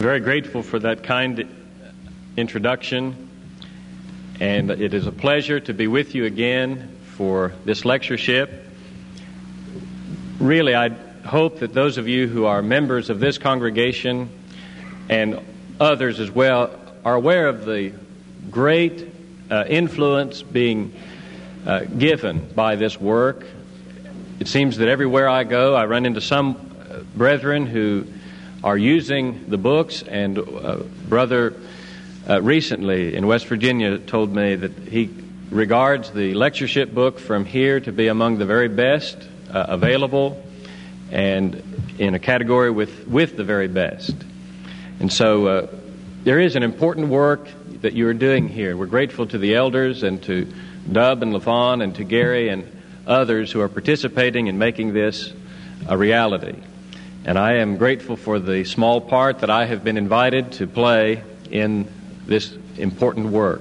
Very grateful for that kind introduction, and it is a pleasure to be with you again for this lectureship. Really, I hope that those of you who are members of this congregation and others as well are aware of the great influence being given by this work. It seems that everywhere I go, I run into some brethren who are using the books, and brother recently in West Virginia told me that he regards the lectureship book from here to be among the very best available and in a category with the very best. And so there is an important work that you are doing here. We're grateful to the elders and to Dub and LaVon and to Gary and others who are participating in making this a reality. And I am grateful for the small part that I have been invited to play in this important work.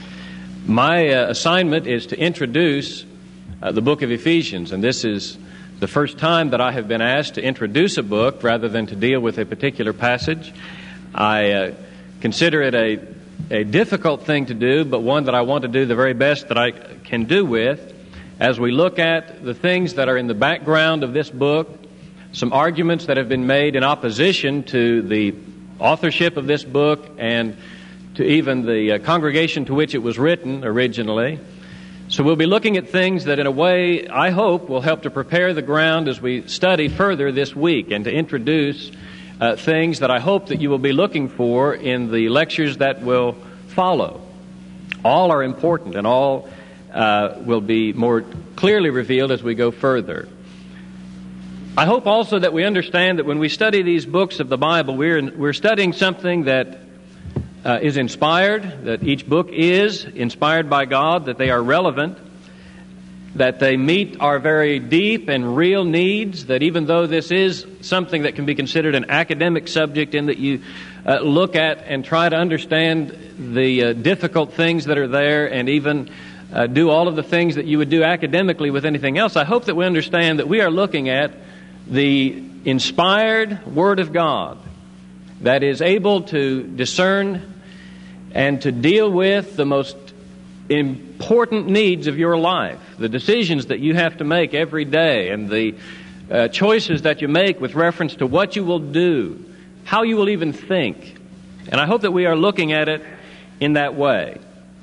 My assignment is to introduce the book of Ephesians, and this is the first time that I have been asked to introduce a book rather than to deal with a particular passage. I consider it a difficult thing to do, but one that I want to do the very best that I can do with as we look at the things that are in the background of this book, some arguments that have been made in opposition to the authorship of this book and to even the congregation to which it was written originally. So we'll be looking at things that in a way, I hope, will help to prepare the ground as we study further this week and to introduce things that I hope that you will be looking for in the lectures that will follow. All are important and all will be more clearly revealed as we go further. I hope also that we understand that when we study these books of the Bible, we're studying something that is inspired, that each book is inspired by God, that they are relevant, that they meet our very deep and real needs, that even though this is something that can be considered an academic subject in that you look at and try to understand the difficult things that are there and even do all of the things that you would do academically with anything else, I hope that we understand that we are looking at the inspired Word of God that is able to discern and to deal with the most important needs of your life, the decisions that you have to make every day and the choices that you make with reference to what you will do, how you will even think. And I hope that we are looking at it in that way.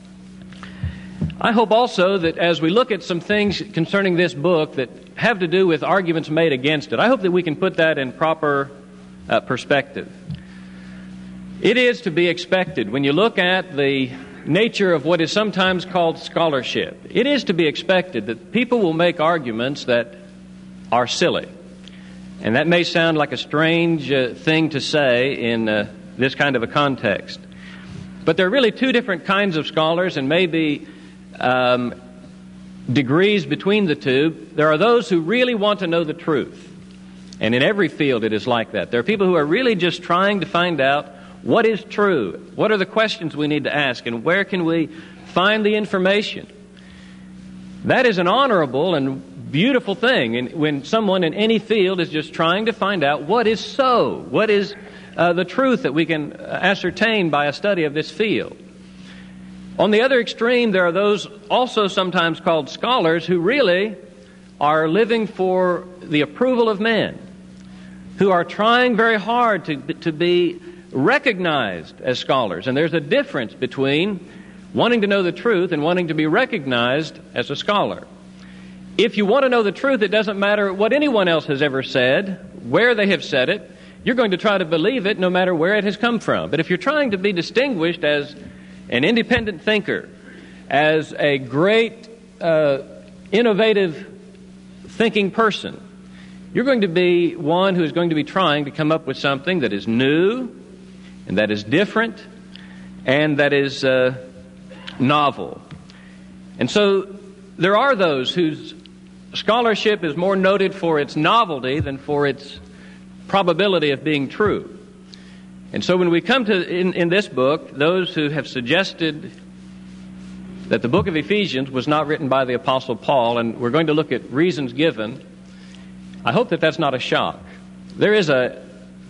I hope also that as we look at some things concerning this book that have to do with arguments made against it, I hope that we can put that in proper perspective. It is to be expected when you look at the nature of what is sometimes called scholarship. It is to be expected that people will make arguments that are silly. And that may sound like a strange thing to say in this kind of a context. But there are really two different kinds of scholars and maybe degrees between the two. There are those who really want to know the truth. And in every field it is like that. There are people who are really just trying to find out what is true, what are the questions we need to ask, and where can we find the information. That is an honorable and beautiful thing and when someone in any field is just trying to find out what is so, what is the truth that we can ascertain by a study of this field. On the other extreme, there are those also sometimes called scholars who really are living for the approval of men, who are trying very hard to be recognized as scholars. And there's a difference between wanting to know the truth and wanting to be recognized as a scholar. If you want to know the truth, it doesn't matter what anyone else has ever said, where they have said it. You're going to try to believe it no matter where it has come from. But if you're trying to be distinguished as an independent thinker, as a great, innovative thinking person, you're going to be one who is going to be trying to come up with something that is new and that is different and that is novel. And so there are those whose scholarship is more noted for its novelty than for its probability of being true. And so when we come to, in this book, those who have suggested that the book of Ephesians was not written by the Apostle Paul, and we're going to look at reasons given, I hope that that's not a shock. There is a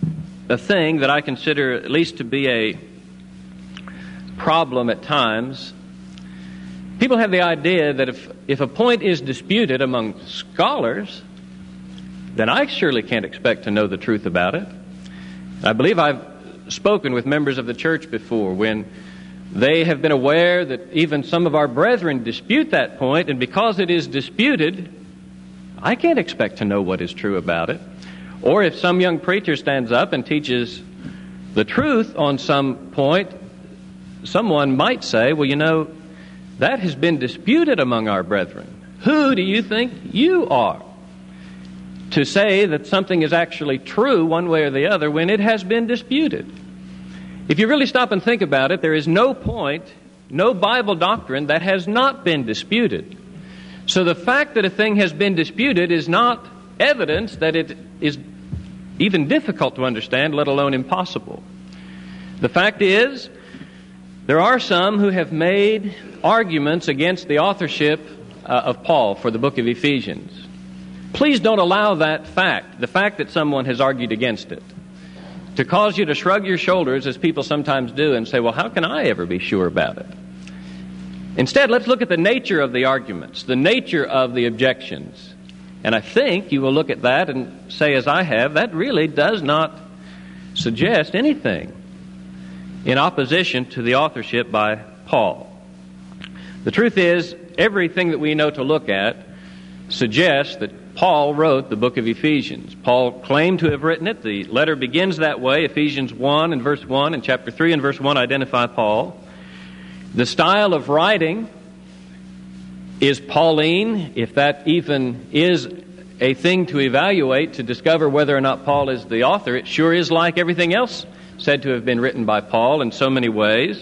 a thing that I consider at least to be a problem at times. People have the idea that if a point is disputed among scholars, then I surely can't expect to know the truth about it. I believe I've spoken with members of the church before when they have been aware that even some of our brethren dispute that point, and because it is disputed, I can't expect to know what is true about it. Or if some young preacher stands up and teaches the truth on some point, someone might say, well, you know, that has been disputed among our brethren. Who do you think you are to say that something is actually true one way or the other when it has been disputed? If you really stop and think about it, there is no point, no Bible doctrine that has not been disputed. So the fact that a thing has been disputed is not evidence that it is even difficult to understand, let alone impossible. The fact is, there are some who have made arguments against the authorship of Paul for the book of Ephesians. Please don't allow that fact, the fact that someone has argued against it, to cause you to shrug your shoulders, as people sometimes do, and say, well, how can I ever be sure about it? Instead, let's look at the nature of the arguments, the nature of the objections. And I think you will look at that and say, as I have, that really does not suggest anything in opposition to the authorship by Paul. The truth is, everything that we know to look at suggests that Paul wrote the book of Ephesians. Paul claimed to have written it. The letter begins that way. Ephesians 1 and verse 1 and chapter 3 and verse 1 identify Paul. The style of writing is Pauline, if that even is a thing to evaluate to discover whether or not Paul is the author. It sure is like everything else said to have been written by Paul in so many ways.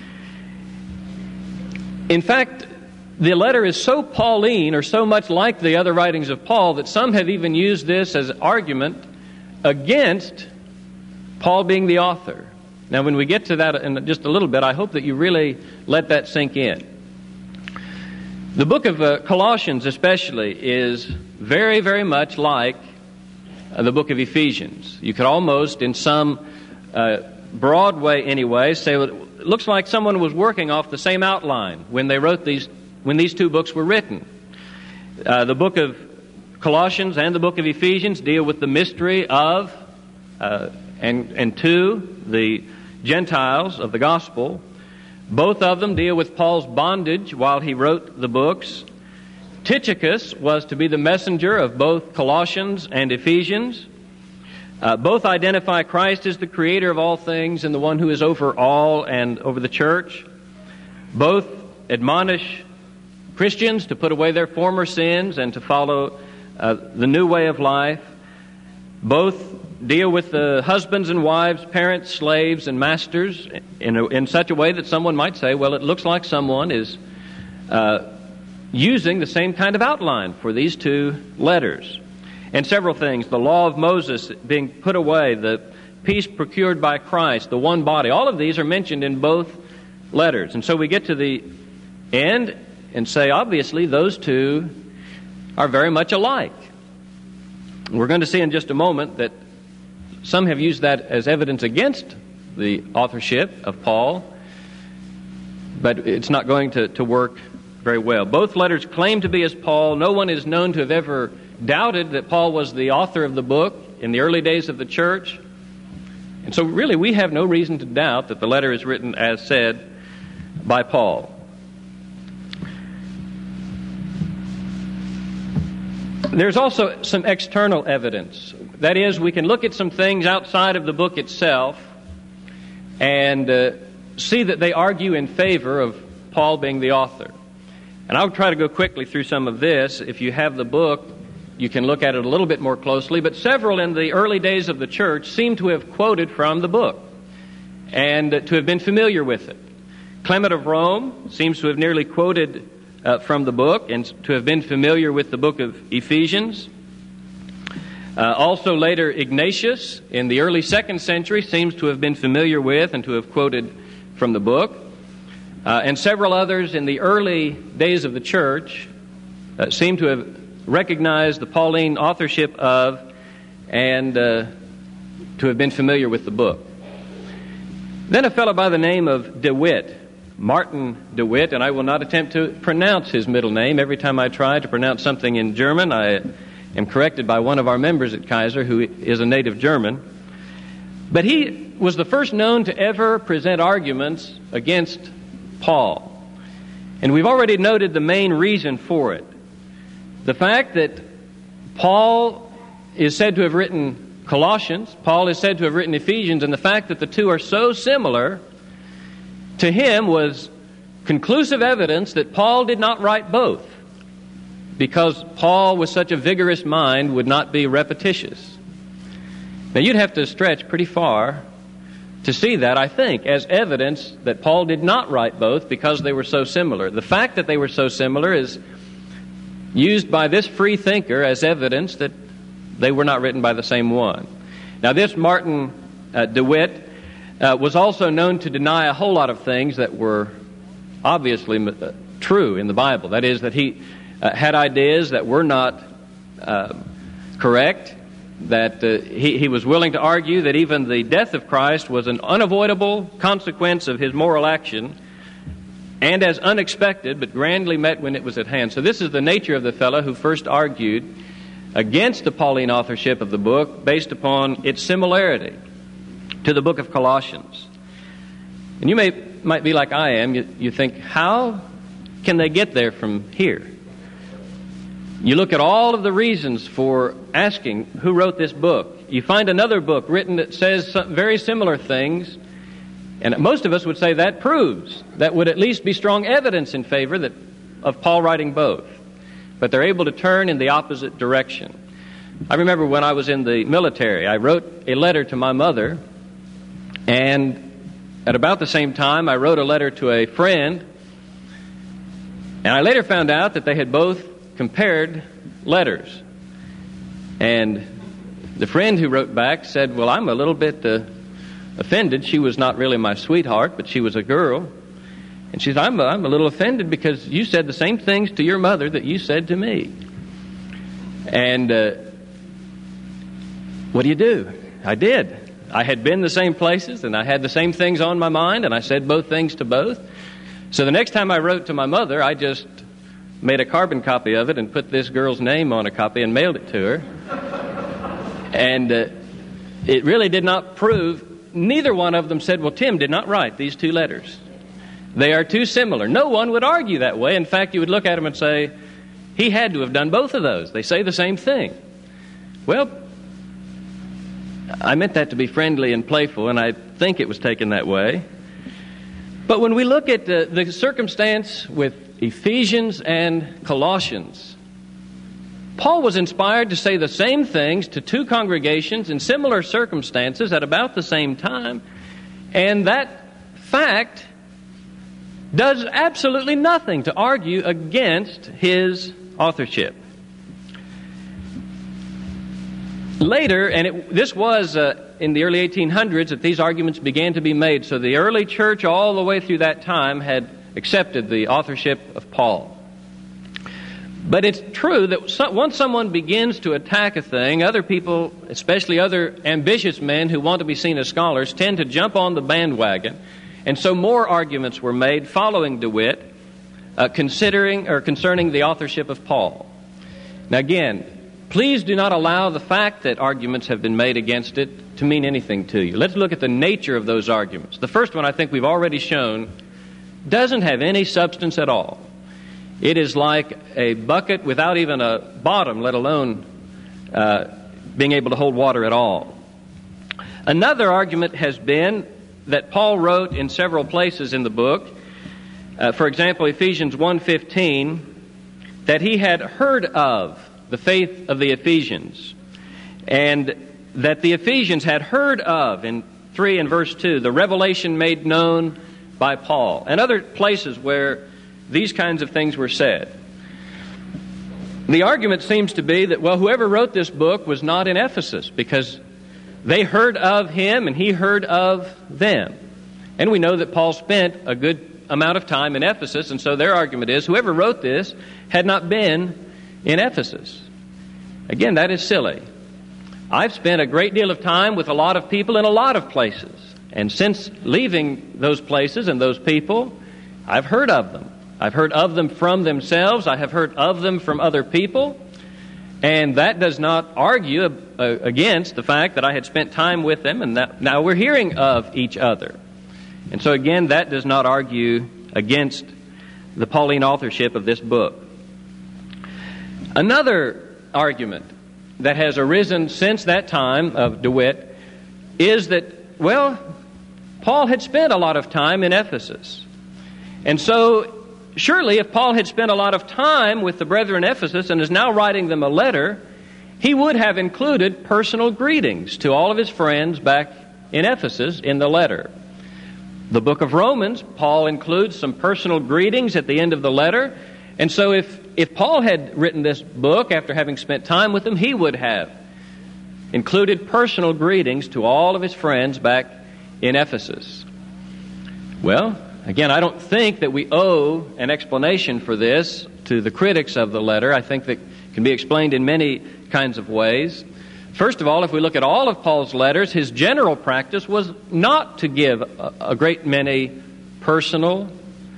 In fact, the letter is so Pauline, or so much like the other writings of Paul, that some have even used this as argument against Paul being the author. Now, when we get to that in just a little bit, I hope that you really let that sink in. The book of Colossians especially is very, very much like the book of Ephesians. You could almost, in some broad way anyway, say, well, it looks like someone was working off the same outline when they wrote when these two books were written. The book of Colossians and the book of Ephesians deal with the mystery of and to the Gentiles of the gospel. Both of them deal with Paul's bondage while he wrote the books. Tychicus was to be the messenger of both Colossians and Ephesians. Both identify Christ as the creator of all things and the one who is over all and over the church. Both admonish Christians to put away their former sins and to follow the new way of life. Both deal with the husbands and wives, parents, slaves, and masters in such a way that someone might say, well, it looks like someone is using the same kind of outline for these two letters. And several things, the law of Moses being put away, the peace procured by Christ, the one body, all of these are mentioned in both letters. And so we get to the end and say, obviously, those two are very much alike. We're going to see in just a moment that some have used that as evidence against the authorship of Paul, but it's not going to work very well. Both letters claim to be as Paul. No one is known to have ever doubted that Paul was the author of the book in the early days of the church. And so really we have no reason to doubt that the letter is written as said by Paul. There's also some external evidence. That is, we can look at some things outside of the book itself and see that they argue in favor of Paul being the author. And I'll try to go quickly through some of this. If you have the book, you can look at it a little bit more closely. But several in the early days of the church seem to have quoted from the book and to have been familiar with it. Clement of Rome seems to have nearly quoted from the book and to have been familiar with the book of Ephesians. Also later, Ignatius in the early 2nd century seems to have been familiar with and to have quoted from the book. And several others in the early days of the church seem to have recognized the Pauline authorship of and to have been familiar with the book. Then a fellow by the name of DeWitt, Martin DeWitt, and I will not attempt to pronounce his middle name. Every time I try to pronounce something in German, I am corrected by one of our members at Kaiser who is a native German. But he was the first known to ever present arguments against Paul. And we've already noted the main reason for it. The fact that Paul is said to have written Colossians, Paul is said to have written Ephesians, and the fact that the two are so similar to him was conclusive evidence that Paul did not write both, because Paul, with such a vigorous mind, would not be repetitious. Now, you'd have to stretch pretty far to see that, I think, as evidence that Paul did not write both because they were so similar. The fact that they were so similar is used by this free thinker as evidence that they were not written by the same one. Now, this Martin DeWitt was also known to deny a whole lot of things that were obviously true in the Bible. That is, that he had ideas that were not correct, that he was willing to argue that even the death of Christ was an unavoidable consequence of his moral action, and as unexpected, but grandly met when it was at hand. So this is the nature of the fellow who first argued against the Pauline authorship of the book based upon its similarity to the book of Colossians. And you might be like I am. You think, how can they get there from here? You look at all of the reasons for asking who wrote this book. You find another book written that says some very similar things, and most of us would say that proves, that would at least be strong evidence in favor of Paul writing both. But they're able to turn in the opposite direction. I remember when I was in the military, I wrote a letter to my mother, and at about the same time I wrote a letter to a friend, and I later found out that they had both compared letters. And the friend who wrote back said, well, I'm a little bit offended. She was not really my sweetheart, but she was a girl. And she said, I'm a little offended because you said the same things to your mother that you said to me. And what do? I did. I had been the same places, and I had the same things on my mind, and I said both things to both. So the next time I wrote to my mother, I just made a carbon copy of it and put this girl's name on a copy and mailed it to her. And it really did not prove, neither one of them said, well, Tim did not write these two letters. They are too similar. No one would argue that way. In fact, you would look at them and say, he had to have done both of those. They say the same thing. Well, I meant that to be friendly and playful, and I think it was taken that way. But when we look at the circumstance with Ephesians and Colossians, Paul was inspired to say the same things to two congregations in similar circumstances at about the same time, and that fact does absolutely nothing to argue against his authorship. Later, and this was in the early 1800s that these arguments began to be made, so the early church all the way through that time had accepted the authorship of Paul. But it's true that once someone begins to attack a thing, other people, especially other ambitious men who want to be seen as scholars, tend to jump on the bandwagon. And so more arguments were made following DeWitt concerning the authorship of Paul. Now again, please do not allow the fact that arguments have been made against it to mean anything to you. Let's look at the nature of those arguments. The first one, I think we've already shown, doesn't have any substance at all. It is like a bucket without even a bottom, let alone being able to hold water at all. Another argument has been that Paul wrote in several places in the book, for example, Ephesians 1:15, that he had heard of the faith of the Ephesians, and that the Ephesians had heard of, in 3 and verse 2, the revelation made known by Paul, and other places where these kinds of things were said. The argument seems to be that, well, whoever wrote this book was not in Ephesus because they heard of him and he heard of them. And we know that Paul spent a good amount of time in Ephesus, and so their argument is whoever wrote this had not been in Ephesus. Again, that is silly. I've spent a great deal of time with a lot of people in a lot of places. And since leaving those places and those people, I've heard of them. I've heard of them from themselves. I have heard of them from other people. And that does not argue against the fact that I had spent time with them and that now we're hearing of each other. And so again, that does not argue against the Pauline authorship of this book. Another argument that has arisen since that time of DeWitt is that, well, Paul had spent a lot of time in Ephesus. And so surely if Paul had spent a lot of time with the brethren in Ephesus and is now writing them a letter, he would have included personal greetings to all of his friends back in Ephesus in the letter. The book of Romans, Paul includes some personal greetings at the end of the letter. And so if Paul had written this book after having spent time with them, he would have included personal greetings to all of his friends back in Ephesus. Well, again, I don't think that we owe an explanation for this to the critics of the letter. I think that can be explained in many kinds of ways. First of all, if we look at all of Paul's letters, his general practice was not to give a great many personal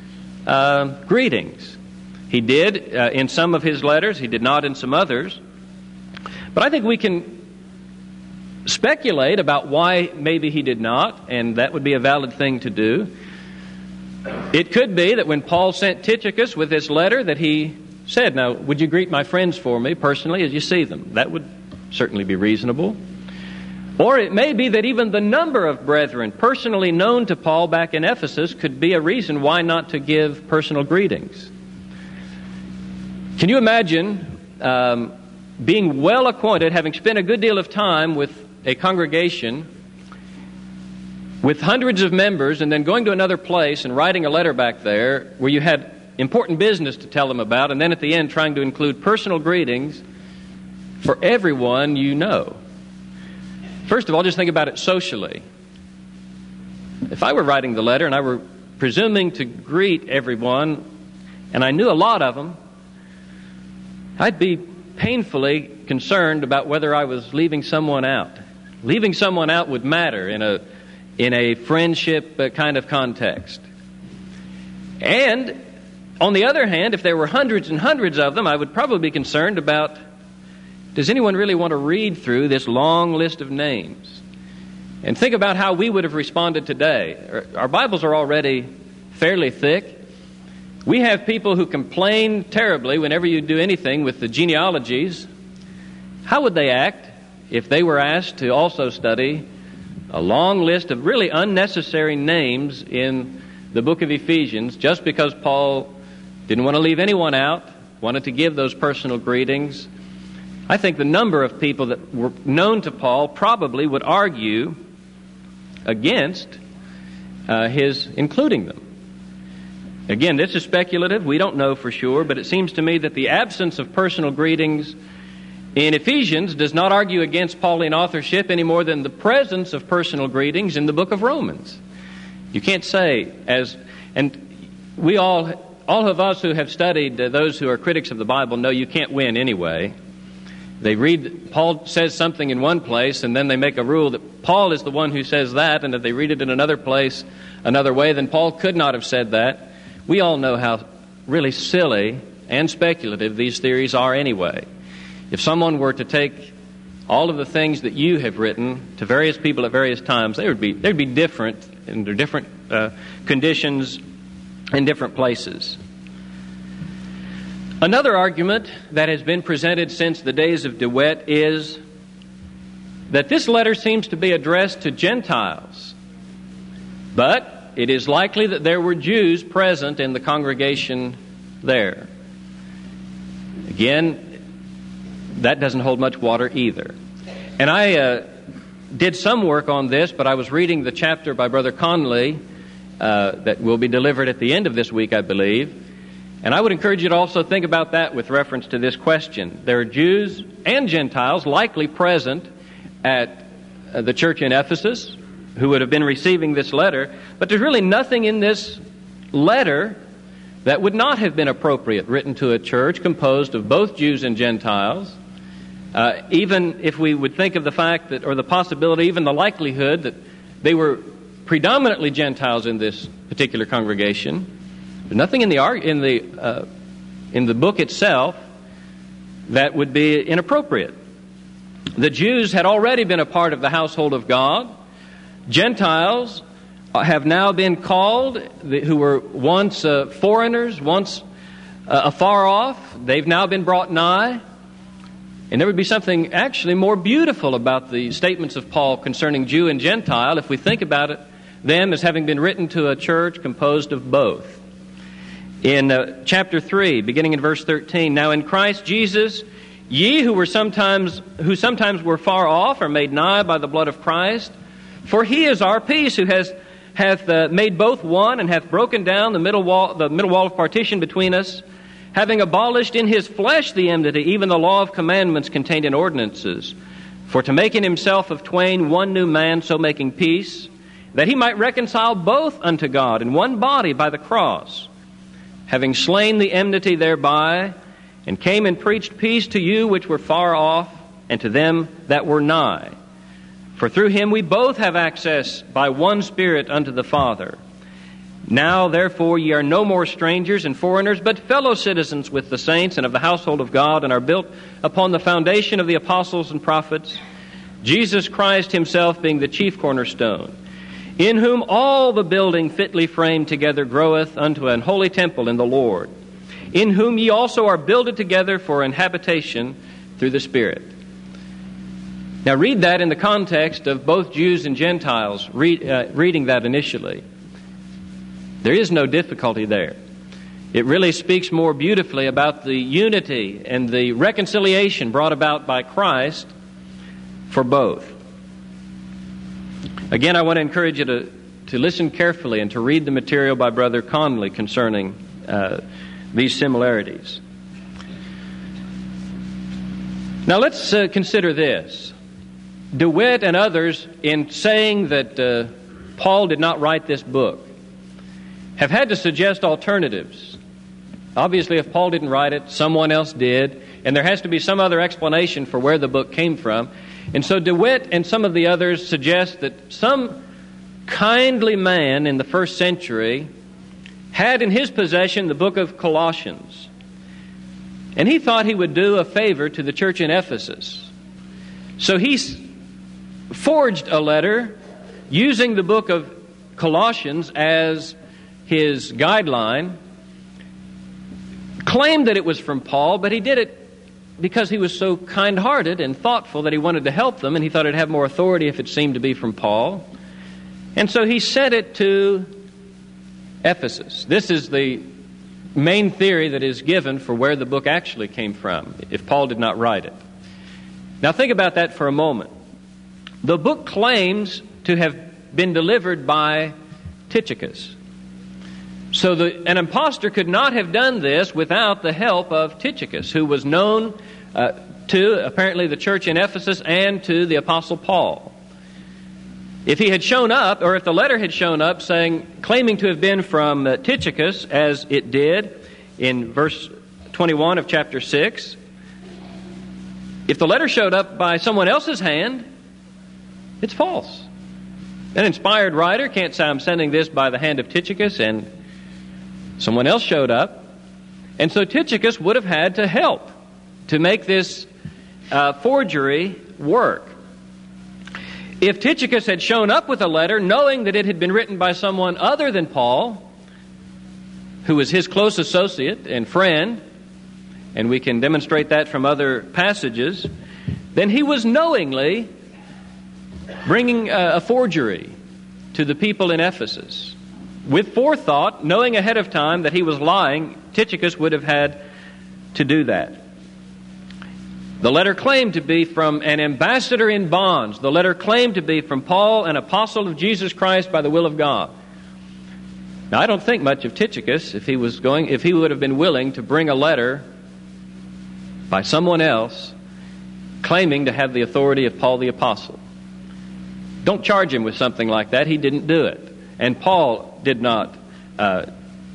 greetings. He did in some of his letters, he did not in some others. But I think we can speculate about why maybe he did not, and that would be a valid thing to do. It could be that when Paul sent Tychicus with this letter that he said, now, would you greet my friends for me personally as you see them? That would certainly be reasonable. Or it may be that even the number of brethren personally known to Paul back in Ephesus could be a reason why not to give personal greetings. Can you imagine being well acquainted, having spent a good deal of time with a congregation with hundreds of members, and then going to another place and writing a letter back there where you had important business to tell them about, and then at the end trying to include personal greetings for everyone you know? First of all, just think about it socially. If I were writing the letter and I were presuming to greet everyone, and I knew a lot of them, I'd be painfully concerned about whether I was leaving someone out. Leaving someone out would matter in a friendship kind of context. And on the other hand, if there were hundreds and hundreds of them, I would probably be concerned about, does anyone really want to read through this long list of names? And think about how we would have responded today. Our Bibles are already fairly thick. We have people who complain terribly whenever you do anything with the genealogies. How would they act if they were asked to also study a long list of really unnecessary names in the book of Ephesians just because Paul didn't want to leave anyone out, wanted to give those personal greetings? I think the number of people that were known to Paul probably would argue against his including them. Again, this is speculative. We don't know for sure, but it seems to me that the absence of personal greetings in Ephesians does not argue against Pauline authorship any more than the presence of personal greetings in the book of Romans. You can't say, and we all of us who have studied those who are critics of the Bible know you can't win anyway. They read, Paul says something in one place, and then they make a rule that Paul is the one who says that, and if they read it in another place, another way, then Paul could not have said that. We all know how really silly and speculative these theories are anyway. If someone were to take all of the things that you have written to various people at various times, they'd be different under different conditions in different places. Another argument that has been presented since the days of DeWitt is that this letter seems to be addressed to Gentiles, but it is likely that there were Jews present in the congregation there. Again, that doesn't hold much water either. And I did some work on this, but I was reading the chapter by Brother Conley that will be delivered at the end of this week, I believe. And I would encourage you to also think about that with reference to this question. There are Jews and Gentiles likely present at the church in Ephesus who would have been receiving this letter, but there's really nothing in this letter that would not have been appropriate, written to a church composed of both Jews and Gentiles. Even if we would think of the fact that, or the possibility, even the likelihood that they were predominantly Gentiles in this particular congregation, there's nothing in the book itself that would be inappropriate. The Jews had already been a part of the household of God. Gentiles have now been called, who were once foreigners, once afar off. They've now been brought nigh. And there would be something actually more beautiful about the statements of Paul concerning Jew and Gentile if we think about them as having been written to a church composed of both. In chapter 3, beginning in verse 13, "Now in Christ Jesus, ye who sometimes were far off are made nigh by the blood of Christ. For he is our peace, who hath made both one, and hath broken down the middle wall of partition between us, having abolished in his flesh the enmity, even the law of commandments contained in ordinances, for to make in himself of twain one new man, so making peace, that he might reconcile both unto God in one body by the cross, having slain the enmity thereby, and came and preached peace to you which were far off, and to them that were nigh. For through him we both have access by one Spirit unto the Father. Now therefore ye are no more strangers and foreigners, but fellow citizens with the saints and of the household of God, and are built upon the foundation of the apostles and prophets, Jesus Christ himself being the chief cornerstone, in whom all the building fitly framed together groweth unto an holy temple in the Lord, in whom ye also are builded together for an habitation through the Spirit." Now read that in the context of both Jews and Gentiles reading that initially. There is no difficulty there. It really speaks more beautifully about the unity and the reconciliation brought about by Christ for both. Again, I want to encourage you to listen carefully and to read the material by Brother Conley concerning these similarities. Now let's consider this. DeWitt and others, in saying that Paul did not write this book, have had to suggest alternatives. Obviously, if Paul didn't write it, someone else did, and there has to be some other explanation for where the book came from. And so DeWitt and some of the others suggest that some kindly man in the first century had in his possession the book of Colossians. And he thought he would do a favor to the church in Ephesus. So he forged a letter using the book of Colossians as his guideline, claimed that it was from Paul, but he did it because he was so kind-hearted and thoughtful that he wanted to help them, and he thought it'd have more authority if it seemed to be from Paul. And so he sent it to Ephesus. This is the main theory that is given for where the book actually came from, if Paul did not write it. Now think about that for a moment. The book claims to have been delivered by Tychicus. So an impostor could not have done this without the help of Tychicus, who was known to, apparently, the church in Ephesus and to the Apostle Paul. If he had shown up, or if the letter had shown up claiming to have been from Tychicus, as it did in verse 21 of chapter 6, if the letter showed up by someone else's hand, it's false. An inspired writer can't say, I'm sending this by the hand of Tychicus, and someone else showed up. And so Tychicus would have had to help to make this forgery work. If Tychicus had shown up with a letter knowing that it had been written by someone other than Paul, who was his close associate and friend, and we can demonstrate that from other passages, then he was knowingly bringing a forgery to the people in Ephesus. With forethought, knowing ahead of time that he was lying, Tychicus would have had to do that. The letter claimed to be from an ambassador in bonds. The letter claimed to be from Paul, an apostle of Jesus Christ by the will of God. Now, I don't think much of Tychicus if he would have been willing to bring a letter by someone else claiming to have the authority of Paul the apostle. Don't charge him with something like that. He didn't do it. And Paul did not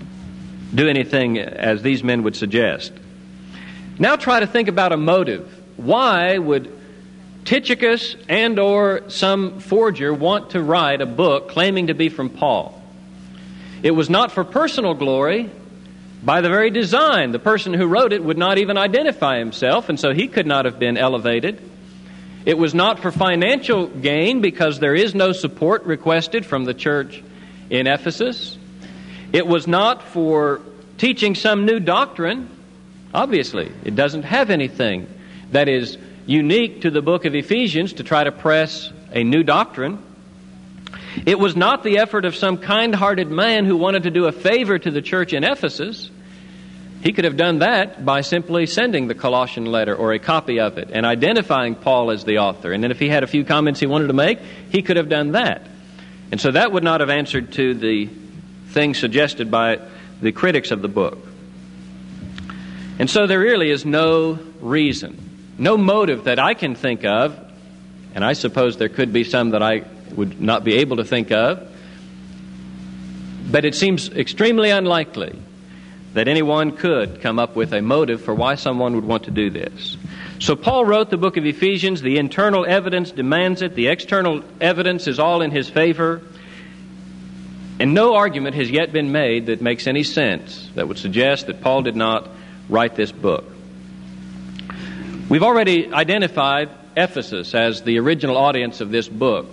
do anything as these men would suggest. Now try to think about a motive why would Tychicus and or some forger want to write a book claiming to be from Paul? It was not for personal glory. By the very design, the person who wrote it would not even identify himself, and so he could not have been elevated. It was not for financial gain, because there is no support requested from the church in Ephesus. It was not for teaching some new doctrine. Obviously, it doesn't have anything that is unique to the book of Ephesians to try to press a new doctrine. It was not the effort of some kind-hearted man who wanted to do a favor to the church in Ephesus. He could have done that by simply sending the Colossian letter or a copy of it and identifying Paul as the author. And then if he had a few comments he wanted to make, he could have done that. And so that would not have answered to the things suggested by the critics of the book. And so there really is no reason, no motive that I can think of, and I suppose there could be some that I would not be able to think of, but it seems extremely unlikely that anyone could come up with a motive for why someone would want to do this. So Paul wrote the book of Ephesians. The internal evidence demands it. The external evidence is all in his favor. And no argument has yet been made that makes any sense that would suggest that Paul did not write this book. We've already identified Ephesus as the original audience of this book.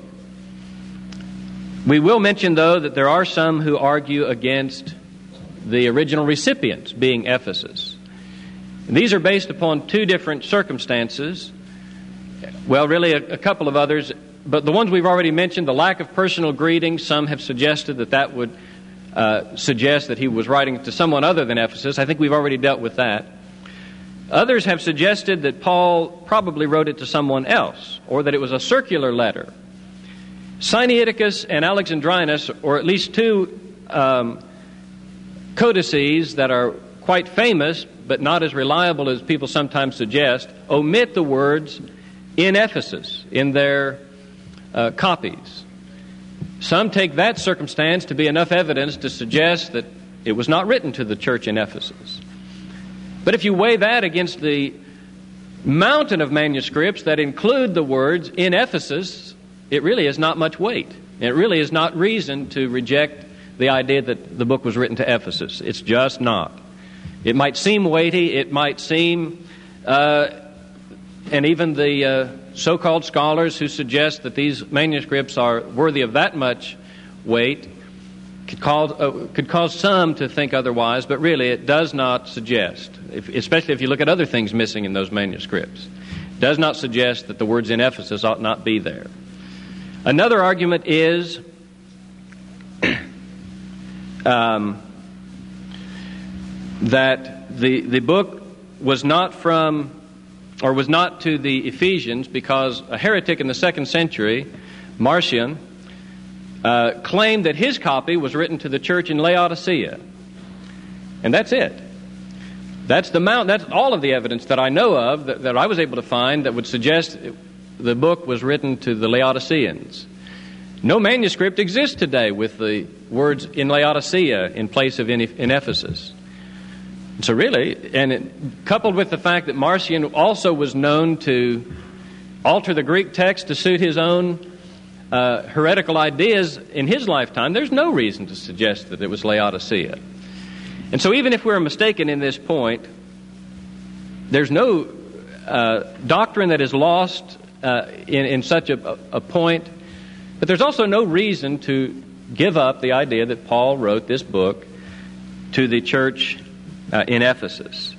We will mention, though, that there are some who argue against the original recipients being Ephesus. And these are based upon two different circumstances. Well, really a couple of others, but the ones we've already mentioned, the lack of personal greeting, some have suggested that would suggest that he was writing to someone other than Ephesus. I think we've already dealt with that. Others have suggested that Paul probably wrote it to someone else, or that it was a circular letter. Sinaiticus and Alexandrinus, or at least two codices that are quite famous, but not as reliable as people sometimes suggest, omit the words in Ephesus in their copies. Some take that circumstance to be enough evidence to suggest that it was not written to the church in Ephesus. But if you weigh that against the mountain of manuscripts that include the words in Ephesus, it really is not much weight. It really is not reason to reject the idea that the book was written to Ephesus. It's just not. It might seem weighty, it might seem, and even the so-called scholars who suggest that these manuscripts are worthy of that much weight could cause some to think otherwise, but really it does not suggest, especially if you look at other things missing in those manuscripts, does not suggest that the words in Ephesus ought not be there. Another argument is that the book was not from, or was not to the Ephesians, because a heretic in the 2nd century, Marcion, claimed that his copy was written to the church in Laodicea. And that's it. That's all of the evidence that I know of that I was able to find that would suggest the book was written to the Laodiceans. No manuscript exists today with the words in Laodicea in place of in Ephesus. So really, coupled with the fact that Marcion also was known to alter the Greek text to suit his own heretical ideas in his lifetime, there's no reason to suggest that it was Laodicea. And so even if we're mistaken in this point, there's no doctrine that is lost in such a point, but there's also no reason to give up the idea that Paul wrote this book to the church in Ephesus.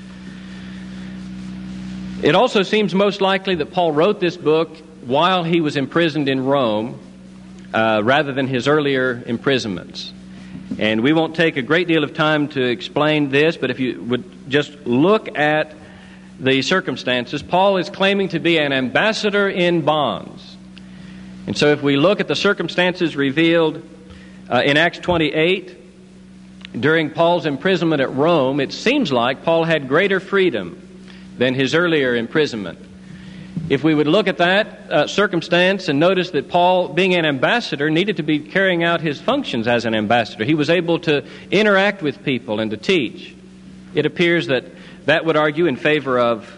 It also seems most likely that Paul wrote this book while he was imprisoned in Rome, rather than his earlier imprisonments. And we won't take a great deal of time to explain this, but if you would just look at the circumstances, Paul is claiming to be an ambassador in bonds. And so if we look at the circumstances revealed in Acts 28, during Paul's imprisonment at Rome, it seems like Paul had greater freedom than his earlier imprisonment. If we would look at that circumstance and notice that Paul, being an ambassador, needed to be carrying out his functions as an ambassador. He was able to interact with people and to teach. It appears that would argue in favor of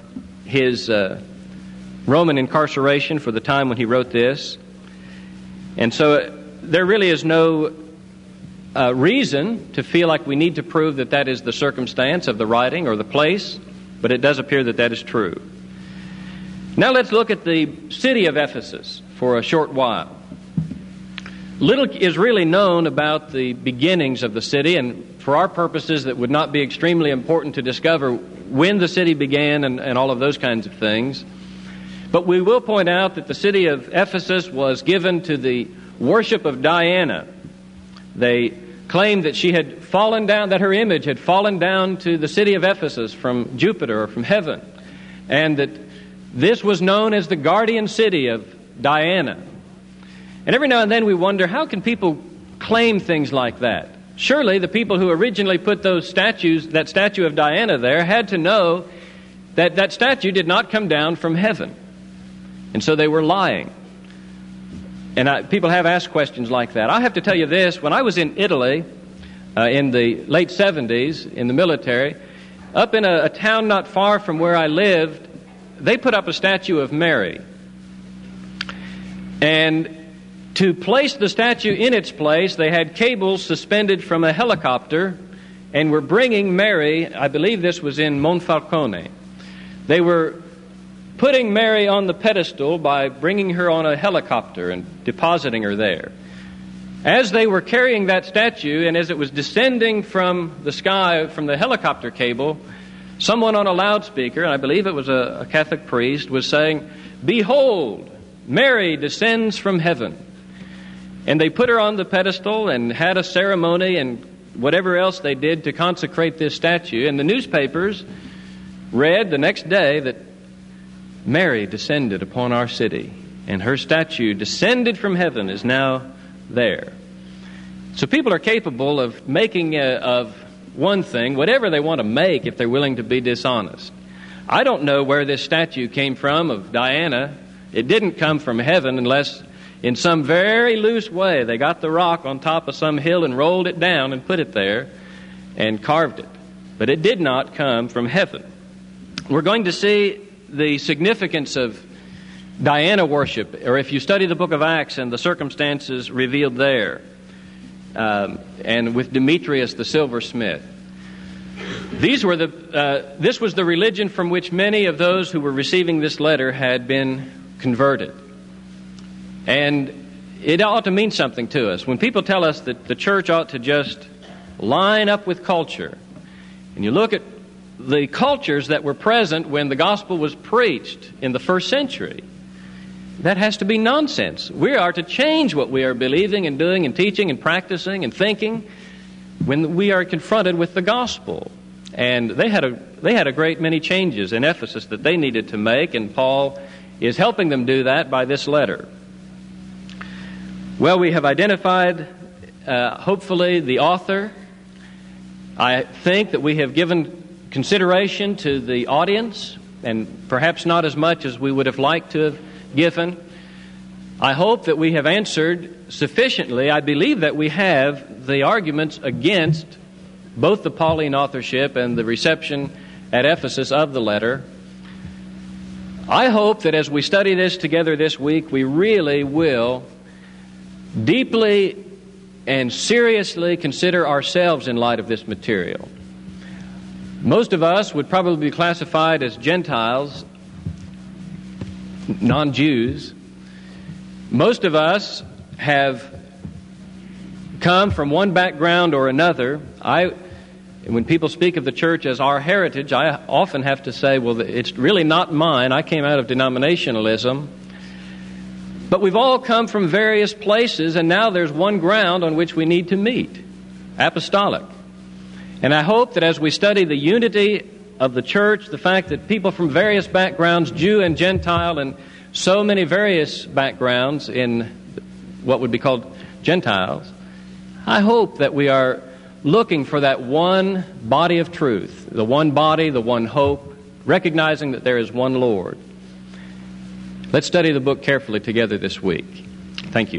his Roman incarceration for the time when he wrote this. And so there really is no reason to feel like we need to prove that that is the circumstance of the writing or the place, but it does appear that that is true. Now let's look at the city of Ephesus for a short while. Little is really known about the beginnings of the city, and for our purposes that would not be extremely important to discover when the city began and all of those kinds of things. But we will point out that the city of Ephesus was given to the worship of Diana. They claimed that she had fallen down, that her image had fallen down to the city of Ephesus from Jupiter or from heaven, and that this was known as the guardian city of Diana. And every now and then we wonder, how can people claim things like that? Surely the people who originally put those statues, that statue of Diana there, had to know that that statue did not come down from heaven. And so they were lying. And people have asked questions like that. I have to tell you this, when I was in Italy in the late 70s in the military, up in a town not far from where I lived, they put up a statue of Mary. And to place the statue in its place, they had cables suspended from a helicopter and were bringing Mary, I believe this was in Monfalcone. They were putting Mary on the pedestal by bringing her on a helicopter and depositing her there. As they were carrying that statue and as it was descending from the sky, from the helicopter cable, someone on a loudspeaker, and I believe it was a Catholic priest, was saying, "Behold, Mary descends from heaven." And they put her on the pedestal and had a ceremony and whatever else they did to consecrate this statue. And the newspapers read the next day that Mary descended upon our city, and her statue, descended from heaven, is now there. So people are capable of making of one thing whatever they want to make if they're willing to be dishonest. I don't know where this statue came from of Diana. It didn't come from heaven unless in some very loose way they got the rock on top of some hill and rolled it down and put it there and carved it. But it did not come from heaven. We're going to see the significance of Diana worship, or if you study the book of Acts and the circumstances revealed there, and with Demetrius the silversmith. This was the religion from which many of those who were receiving this letter had been converted. And it ought to mean something to us. When people tell us that the church ought to just line up with culture, and you look at the cultures that were present when the gospel was preached in the first century, that has to be nonsense. We are to change what we are believing and doing and teaching and practicing and thinking when we are confronted with the gospel. And they had a great many changes in Ephesus that they needed to make, and Paul is helping them do that by this letter. Well, we have identified, hopefully, the author. I think that we have given consideration to the audience, and perhaps not as much as we would have liked to have given. I hope that we have answered sufficiently. I believe that we have the arguments against both the Pauline authorship and the reception at Ephesus of the letter. I hope that as we study this together this week, we really will deeply and seriously consider ourselves in light of this material. Most of us would probably be classified as Gentiles, non-Jews. Most of us have come from one background or another. When people speak of the church as our heritage, I often have to say, well, it's really not mine. I came out of denominationalism. But we've all come from various places, and now there's one ground on which we need to meet, apostolic. And I hope that as we study the unity of the church, the fact that people from various backgrounds, Jew and Gentile, and so many various backgrounds in what would be called Gentiles, I hope that we are looking for that one body of truth, the one body, the one hope, recognizing that there is one Lord. Let's study the book carefully together this week. Thank you.